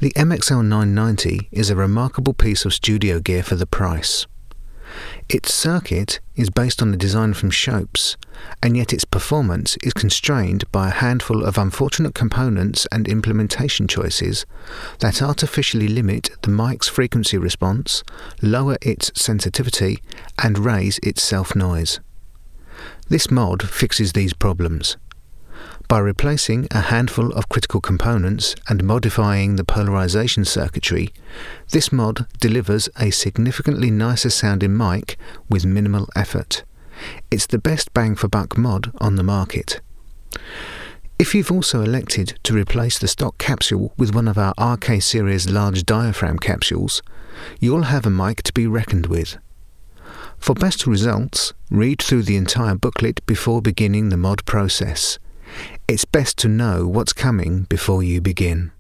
The MXL 990 is a remarkable piece of studio gear for the price. Its circuit is based on a design from Schoeps, and yet its performance is constrained by a handful of unfortunate components and implementation choices that artificially limit the mic's frequency response, lower its sensitivity, and raise its self-noise. This mod fixes these problems. By replacing a handful of critical components and modifying the polarization circuitry, this mod delivers a significantly nicer sounding mic with minimal effort. It's the best bang for buck mod on the market. If you've also elected to replace the stock capsule with one of our RK series large diaphragm capsules, you'll have a mic to be reckoned with. For best results, read through the entire booklet before beginning the mod process. It's best to know what's coming before you begin.